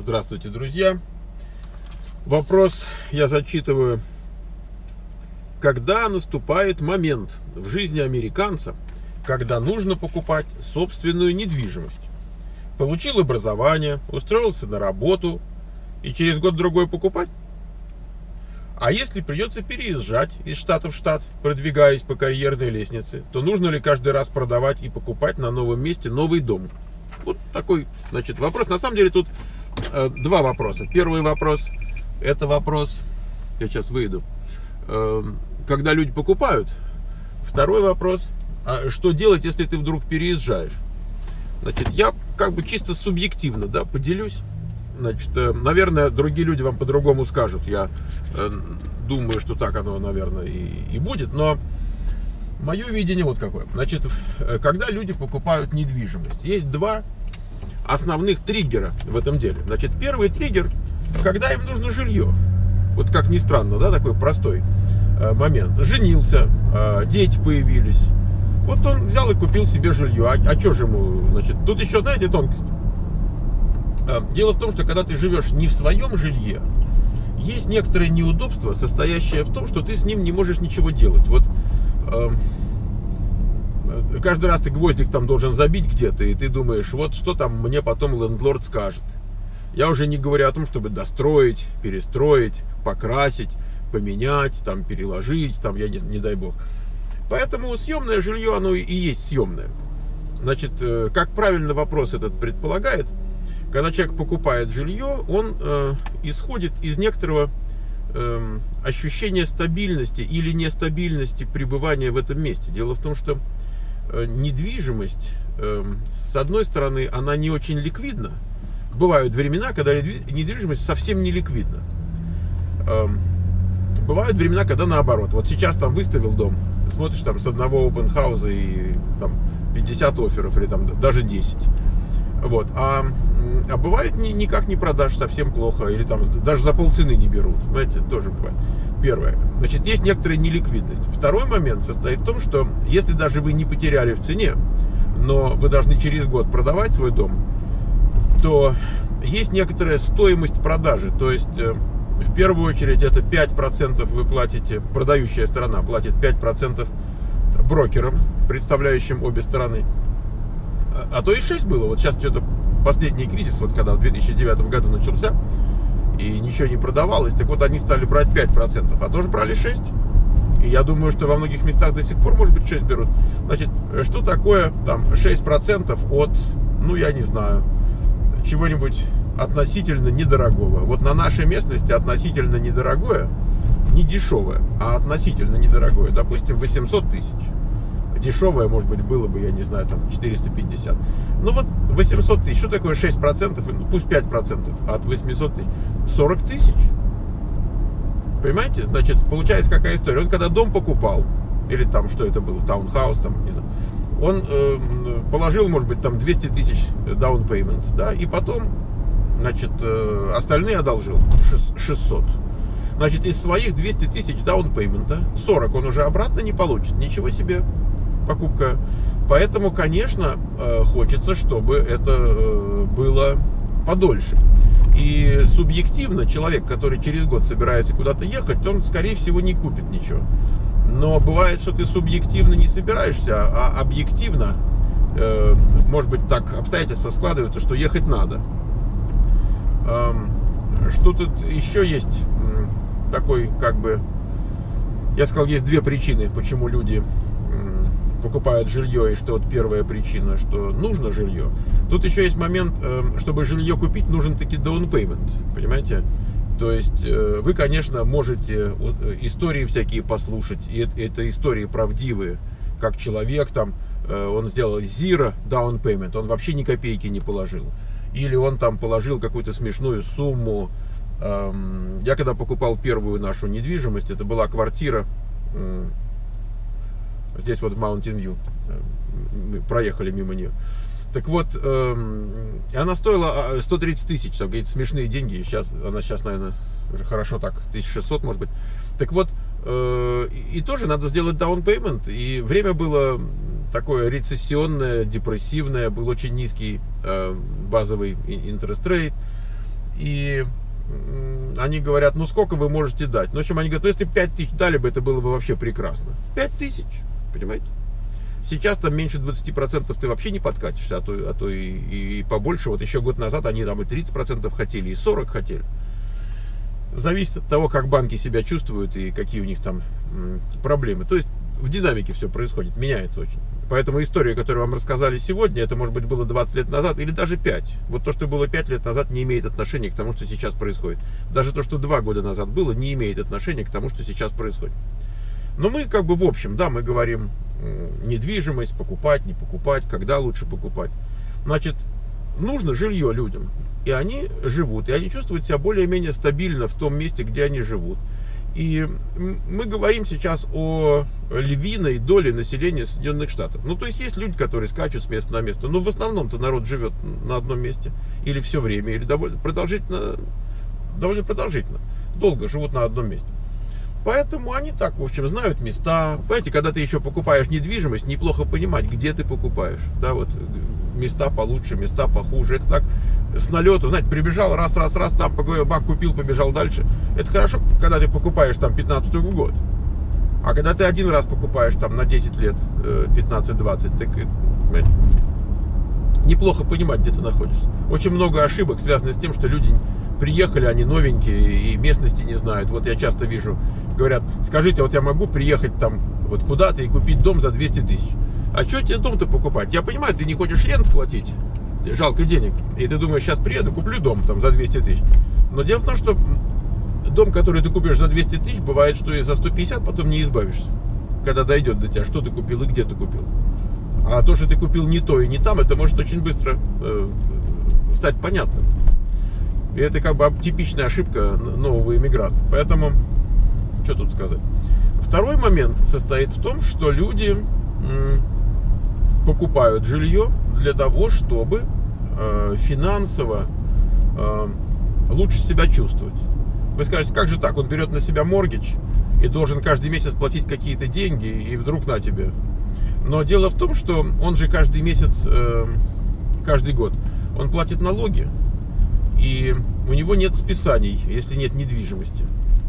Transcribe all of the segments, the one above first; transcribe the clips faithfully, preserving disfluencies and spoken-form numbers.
Здравствуйте, друзья. Вопрос я зачитываю. Когда наступает момент в жизни американца, когда нужно покупать собственную недвижимость? Получил образование, устроился на работу и через год-другой покупать? А если придется переезжать из штата в штат, продвигаясь по карьерной лестнице, то нужно ли каждый раз продавать и покупать на новом месте новый дом? Вот такой, значит, вопрос. На самом деле тут э, два вопроса. Первый вопрос – это вопрос, я сейчас выйду, э, когда люди покупают. Второй вопрос – а что делать, если ты вдруг переезжаешь? Значит, я как бы чисто субъективно, да, поделюсь. Значит, э, наверное, другие люди вам по-другому скажут. Я э, думаю, что так оно, наверное, и, и будет. Но мое видение вот какое. Значит, когда люди покупают недвижимость, есть два основных триггера в этом деле. Значит, первый триггер, когда им нужно жилье. Вот как ни странно, да, такой простой э, момент. Женился, э, дети появились. Вот он взял и купил себе жилье. А, а что же ему, значит, тут еще, знаете, тонкость. Э, дело в том, что когда ты живешь не в своем жилье, есть некоторое неудобство, состоящее в том, что ты с ним не можешь ничего делать. Вот э, каждый раз ты гвоздик там должен забить где-то, и ты думаешь, вот что там мне потом лендлорд скажет. Я уже не говорю о том, чтобы достроить, перестроить, покрасить, поменять, там, переложить, там, я не, не дай бог. Поэтому съемное жилье, оно и есть съемное. Значит, э, как правильно вопрос этот предполагает, когда человек покупает жилье, он э, исходит из некоторого э, ощущения стабильности или нестабильности пребывания в этом месте. Дело в том, что э, недвижимость, э, с одной стороны, она не очень ликвидна. Бывают времена, когда недвижимость совсем не ликвидна. Э, бывают времена, когда наоборот. Вот сейчас там выставил дом, смотришь там с одного open house и там пятьдесят офферов или там даже десять. Вот. А, а бывает ни, никак не продашь, совсем плохо, или там даже за полцены не берут. Знаете, тоже бывает. Первое. Значит, есть некоторая неликвидность. Второй момент состоит в том, что если даже вы не потеряли в цене, но вы должны через год продавать свой дом, то есть некоторая стоимость продажи. То есть, в первую очередь, это пять процентов вы платите, продающая сторона платит пять процентов брокерам, представляющим обе стороны. А то и шесть было. Вот сейчас что-то последний кризис, вот когда в две тысячи девятом году начался, и ничего не продавалось, так вот они стали брать пять процентов, а тоже брали шесть. И я думаю, что во многих местах до сих пор, может быть, шесть берут. Значит, что такое там шесть процентов от, ну, я не знаю, чего-нибудь относительно недорогого? Вот на нашей местности относительно недорогое, не дешевое, а относительно недорогое, допустим, восемьсот тысяч. Дешевое, может быть, было бы, я не знаю, там четыреста пятьдесят. Ну вот восемьсот тысяч. Что такое шесть процентов? Ну, пусть пять процентов от восьмисот тысяч. сорок тысяч. Понимаете? Значит, получается какая история. Он когда дом покупал, или там, что это было, таунхаус, там, не знаю, он э, положил, может быть, там двести тысяч down payment, да, и потом, значит, э, остальные одолжил шестьсот. Значит, из своих двухсот тысяч down payment сорок он уже обратно не получит. Ничего себе покупка. Поэтому, конечно, хочется, чтобы это было подольше. И субъективно человек, который через год собирается куда-то ехать, он, скорее всего, не купит ничего. Но бывает, что ты субъективно не собираешься, а объективно, может быть, так обстоятельства складываются, что ехать надо. Что тут еще есть такой, как бы, я сказал, есть две причины, почему люди покупают жилье, и что вот первая причина, что нужно жилье. Тут еще есть момент, чтобы жилье купить, нужен таки down payment, понимаете? То есть вы, конечно, можете истории всякие послушать, и это истории правдивые, как человек там, он сделал zero down payment, он вообще ни копейки не положил. Или он там положил какую-то смешную сумму. Я когда покупал первую нашу недвижимость, это была квартира здесь вот в Mountain View, мы проехали мимо нее. Так вот, она стоила сто тридцать тысяч, там какие-то смешные деньги. Сейчас, она сейчас, наверное, уже хорошо так, тысяча шестьсот, может быть. Так вот, и тоже надо сделать down payment. И время было такое рецессионное, депрессивное, был очень низкий базовый interest rate. И они говорят, ну сколько вы можете дать? Ну, в общем, они говорят, ну если пять тысяч дали бы, это было бы вообще прекрасно. пять тысяч, понимаете? Сейчас там меньше двадцати процентов ты вообще не подкатишься, а то, а то и, и побольше. Вот еще год назад они там и тридцать процентов хотели, и сорок процентов хотели. Зависит от того, как банки себя чувствуют и какие у них там м, проблемы. То есть в динамике все происходит, меняется очень. Поэтому история, которую вам рассказали сегодня, это может быть было двадцать лет назад или даже пять. Вот то, что было пять лет назад, не имеет отношения к тому, что сейчас происходит. Даже то, что два года назад было, не имеет отношения к тому, что сейчас происходит. Но мы как бы в общем, да, мы говорим недвижимость, покупать, не покупать, когда лучше покупать. Значит, нужно жилье людям. И они живут, и они чувствуют себя более-менее стабильно в том месте, где они живут. И мы говорим сейчас о львиной доле населения Соединенных Штатов. Ну, то есть есть люди, которые скачут с места на место. Но в основном-то народ живет на одном месте. Или все время, или довольно продолжительно, довольно продолжительно. Долго живут на одном месте. Поэтому они так, в общем, знают места. Понимаете, когда ты еще покупаешь недвижимость, неплохо понимать, где ты покупаешь. Да, вот места получше, места похуже. Это так с налету, знаете, прибежал, раз, раз, раз, там поговорил, бак, купил, побежал дальше. Это хорошо, когда ты покупаешь там пятнадцать штук в год. А когда ты один раз покупаешь там на десять лет, пятнадцать-двадцать, так, понимаете, неплохо понимать, где ты находишься. Очень много ошибок, связанных с тем, что люди приехали, они новенькие и местности не знают. Вот я часто вижу, говорят, скажите, вот я могу приехать там вот куда-то и купить дом за двести тысяч. А что тебе дом-то покупать? Я понимаю, ты не хочешь рент платить, жалко денег. И ты думаешь, сейчас приеду, куплю дом там за двести тысяч. Но дело в том, что дом, который ты купишь за двести тысяч, бывает, что и за сто пятьдесят потом не избавишься. Когда дойдет до тебя, что ты купил и где ты купил. А то, что ты купил не то и не там, это может очень быстро э, стать понятным. И это как бы типичная ошибка нового иммигранта. Поэтому, что тут сказать. Второй момент состоит в том, что люди м, покупают жилье для того, чтобы э, финансово э, лучше себя чувствовать. Вы скажете, как же так? Он берет на себя моргидж и должен каждый месяц платить какие-то деньги, и вдруг на тебе. Но дело в том, что он же каждый месяц, э, каждый год, он платит налоги. И у него нет списаний, если нет недвижимости.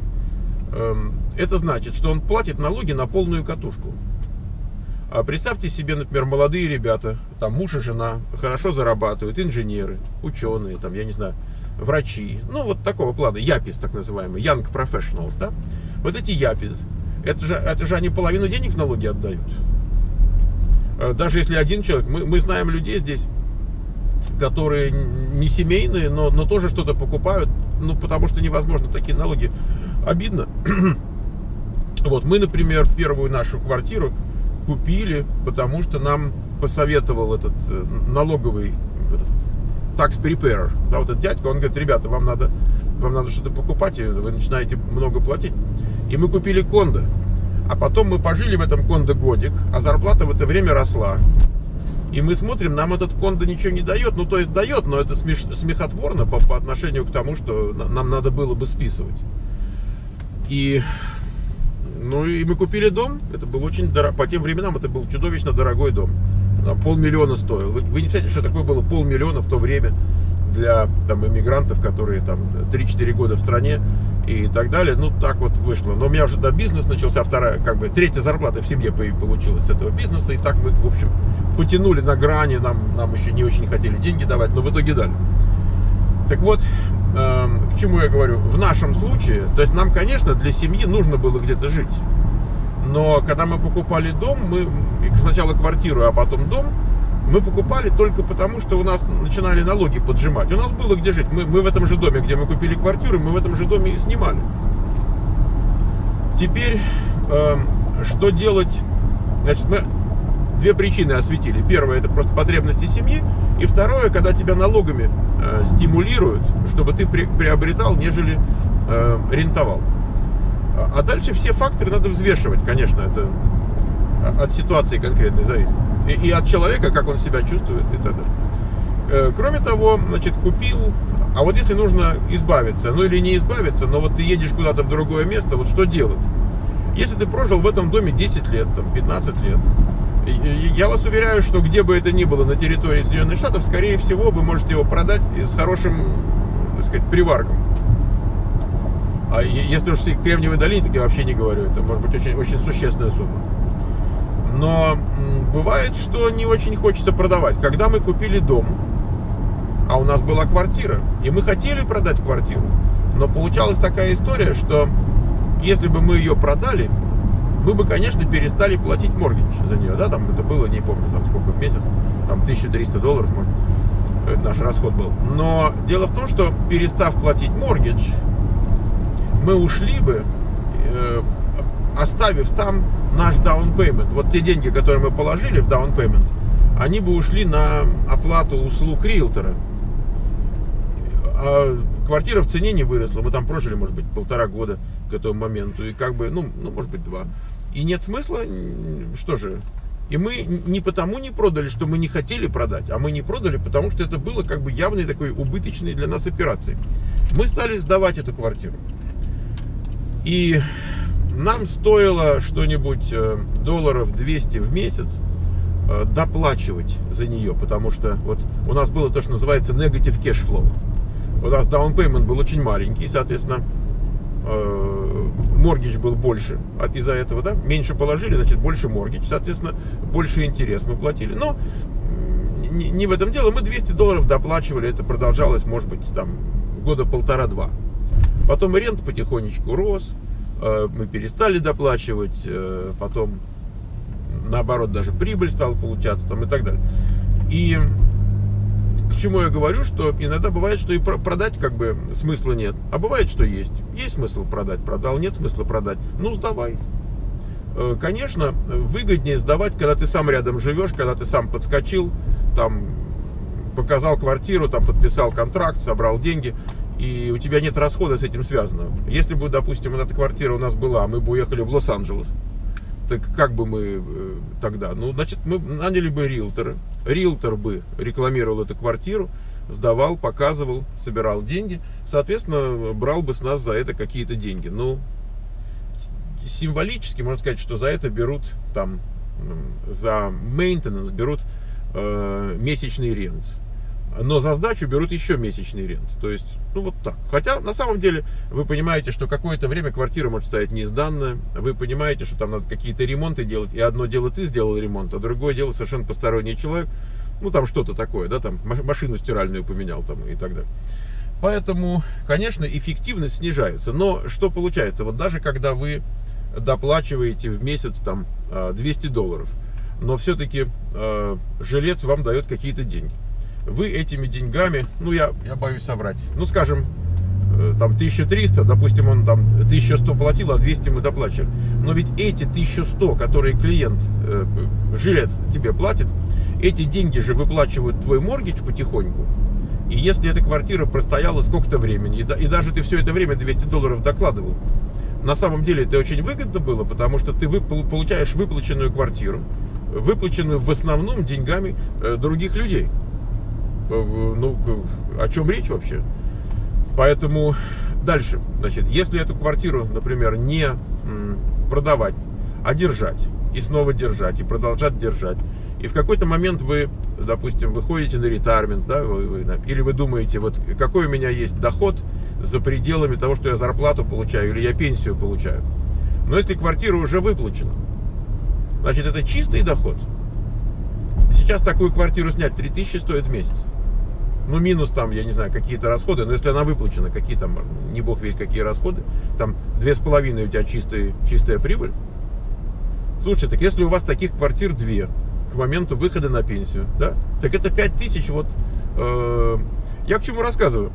Это значит, что он платит налоги на полную катушку. А представьте себе, например, молодые ребята, там муж и жена, хорошо зарабатывают, инженеры, ученые, там, я не знаю, врачи. Ну, вот такого плана, япис так называемый, young professionals, да? Вот эти япис, это же, это же они половину денег в налоги отдают. Даже если один человек, мы, мы знаем людей здесь, которые не семейные, но, но тоже что-то покупают, ну, потому что невозможно такие налоги. Обидно. Вот, мы, например, первую нашу квартиру купили, потому что нам посоветовал этот налоговый tax preparer, да, вот этот дядька, он говорит, ребята, вам надо, вам надо что-то покупать, и вы начинаете много платить. И мы купили кондо. А потом мы пожили в этом кондо годик, а зарплата в это время росла. И мы смотрим, нам этот кондо ничего не дает. Ну, то есть дает, но это смеш... смехотворно по, по отношению к тому, что нам надо было бы списывать. И, ну, и мы купили дом. Это был очень дорог... По тем временам это был чудовищно дорогой дом. Там, полмиллиона стоил. Вы, вы не знаете, что такое было полмиллиона в то время для там, иммигрантов, которые там три-четыре года в стране и так далее. Ну, так вот вышло. Но у меня уже да, бизнес начался, вторая, как бы, третья зарплата в семье получилась с этого бизнеса. И так мы, в общем, потянули на грани, нам, нам еще не очень хотели деньги давать, но в итоге дали. Так вот, э, к чему я говорю? В нашем случае, то есть нам, конечно, для семьи нужно было где-то жить. Но когда мы покупали дом, мы сначала квартиру, а потом дом, мы покупали только потому, что у нас начинали налоги поджимать. У нас было где жить. Мы, мы в этом же доме, где мы купили квартиру, мы в этом же доме и снимали. Теперь, э, что делать? Значит, мы две причины осветили. Первое, это просто потребности семьи. И второе, когда тебя налогами э, стимулируют, чтобы ты при, приобретал, нежели э, рентовал. А дальше все факторы надо взвешивать, конечно, это от ситуации конкретной зависит. И, и от человека, как он себя чувствует и так далее. Кроме того, значит, купил, а вот если нужно избавиться, ну или не избавиться, но вот ты едешь куда-то в другое место, вот что делать? Если ты прожил в этом доме десять лет, там, пятнадцать лет, я вас уверяю, что где бы это ни было на территории Соединенных Штатов, скорее всего, вы можете его продать с хорошим, так сказать, приварком. А если уж в Кремниевой долине, так я вообще не говорю. Это может быть очень, очень существенная сумма. Но бывает, что не очень хочется продавать. Когда мы купили дом, а у нас была квартира, и мы хотели продать квартиру, но получалась такая история, что если бы мы ее продали, мы бы, конечно, перестали платить моргидж за нее, да, там это было, не помню, там сколько в месяц, там тысяча триста долларов, может, это наш расход был. Но дело в том, что перестав платить моргидж, мы ушли бы, э, оставив там наш down payment. Вот те деньги, которые мы положили в down payment, они бы ушли на оплату услуг риэлтора. А квартира в цене не выросла. Мы там прожили, может быть, полтора года к этому моменту. И как бы, ну, ну, может быть, два. И нет смысла, что же. И мы не потому не продали, что мы не хотели продать, а мы не продали, потому что это было как бы явной такой убыточной для нас операцией. Мы стали сдавать эту квартиру. И нам стоило что-нибудь долларов двести в месяц доплачивать за нее, потому что вот у нас было то, что называется negative cash flow. У нас down payment был очень маленький, соответственно, моргидж был больше из-за этого, да, меньше положили, значит, больше моргидж, соответственно, больше интерес мы платили. Но не, не в этом дело, мы двести долларов доплачивали, это продолжалось, может быть, там, года полтора-два. Потом рент потихонечку рос, мы перестали доплачивать, потом, наоборот, даже прибыль стала получаться, там, и так далее. И к чему я говорю, что иногда бывает, что и продать как бы смысла нет, а бывает, что есть. Есть смысл продать, продал, нет смысла продать, ну сдавай. Конечно, выгоднее сдавать, когда ты сам рядом живешь, когда ты сам подскочил, там, показал квартиру, там, подписал контракт, собрал деньги, и у тебя нет расхода с этим связанного. Если бы, допустим, эта квартира у нас была, мы бы уехали в Лос-Анджелес, так как бы мы э, тогда? Ну, значит, мы наняли бы риэлтора. Риэлтор бы рекламировал эту квартиру, сдавал, показывал, собирал деньги. Соответственно, брал бы с нас за это какие-то деньги. Ну, символически можно сказать, что за это берут, там, за maintenance берут э, месячный рент. Но за сдачу берут еще месячный рент. То есть, ну вот так. Хотя, на самом деле, вы понимаете, что какое-то время квартира может стоять несданная. Вы понимаете, что там надо какие-то ремонты делать. И одно дело ты сделал ремонт, а другое дело совершенно посторонний человек. Ну, там что-то такое, да, там машину стиральную поменял там и так далее. Поэтому, конечно, эффективность снижается. Но что получается? Вот даже когда вы доплачиваете в месяц там двести долларов, но все-таки э, жилец вам дает какие-то деньги. Вы этими деньгами, ну я, я боюсь соврать, ну скажем, э, там тысяча триста, допустим, он там тысячу сто платил, а двести мы доплачивали. Но ведь эти тысячу сто, которые клиент, э, жилец тебе платит, эти деньги же выплачивают твой моргидж потихоньку. И если эта квартира простояла сколько-то времени, и, и даже ты все это время двести долларов докладывал, на самом деле это очень выгодно было, потому что ты вып- получаешь выплаченную квартиру, выплаченную в основном деньгами э, других людей. Ну, о чем речь вообще? Поэтому дальше, значит, если эту квартиру, например, не продавать, а держать, и снова держать, и продолжать держать, и в какой-то момент вы, допустим, выходите на ретайрмент, да, вы, вы, или вы думаете, вот какой у меня есть доход за пределами того, что я зарплату получаю, или я пенсию получаю. Но если квартира уже выплачена, значит, это чистый доход. Сейчас такую квартиру снять три тысячи стоит в месяц. Ну, минус там, я не знаю, какие-то расходы. Но если она выплачена, какие там, не бог весть какие расходы, там две с половиной у тебя чистая, чистая прибыль. Слушайте, так если у вас таких квартир две к моменту выхода на пенсию, да, так это пять тысяч, вот, э, я к чему рассказываю.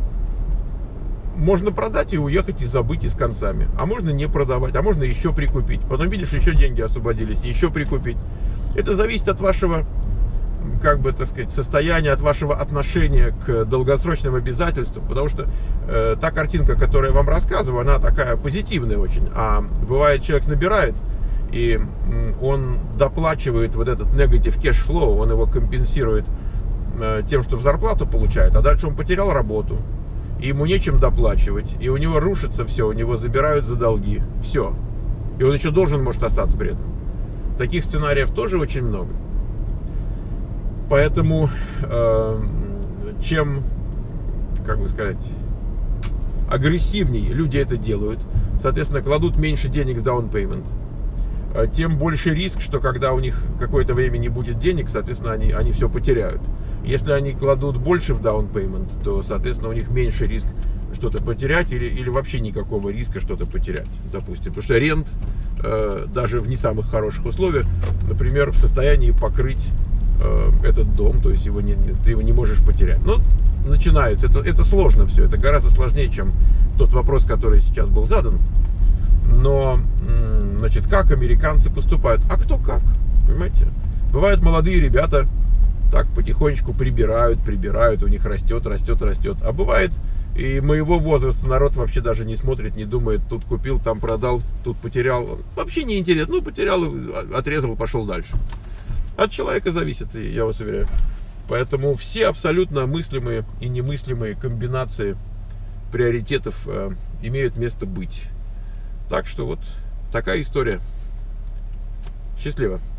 Можно продать и уехать, и забыть, и с концами. А можно не продавать, а можно еще прикупить. Потом, видишь, еще деньги освободились, еще прикупить. Это зависит от вашего, как бы, так сказать, состояния, от вашего отношения к долгосрочным обязательствам. Потому что э, та картинка, которую я вам рассказываю, она такая позитивная очень. А бывает, человек набирает, и он доплачивает вот этот negative cash flow, он его компенсирует э, тем, что в зарплату получает, а дальше он потерял работу. И ему нечем доплачивать, и у него рушится все, у него забирают за долги, все. И он еще должен, может, остаться при этом. Таких сценариев тоже очень много. Поэтому, э, чем как бы сказать, агрессивнее люди это делают. Соответственно, кладут меньше денег в down payment. Тем больше риск, что когда у них какое-то время не будет денег, соответственно, они, они все потеряют. Если они кладут больше в down payment, то, соответственно, у них меньше риск что-то потерять или, или вообще никакого риска что-то потерять, допустим. Потому что рент, э, даже в не самых хороших условиях, например, в состоянии покрыть э, этот дом, то есть его не, ты его не можешь потерять. Но начинается, это, это сложно все, это гораздо сложнее, чем тот вопрос, который сейчас был задан. Но, значит, как американцы поступают? А кто как, понимаете? Бывают молодые ребята, так потихонечку прибирают, прибирают, у них растет, растет, растет. А бывает и моего возраста народ вообще даже не смотрит, не думает, тут купил, там продал, тут потерял. Вообще не интересно, ну потерял, отрезал, пошел дальше. От человека зависит, я вас уверяю. Поэтому все абсолютно мыслимые и немыслимые комбинации приоритетов э, имеют место быть. Так что вот такая история. Счастливо.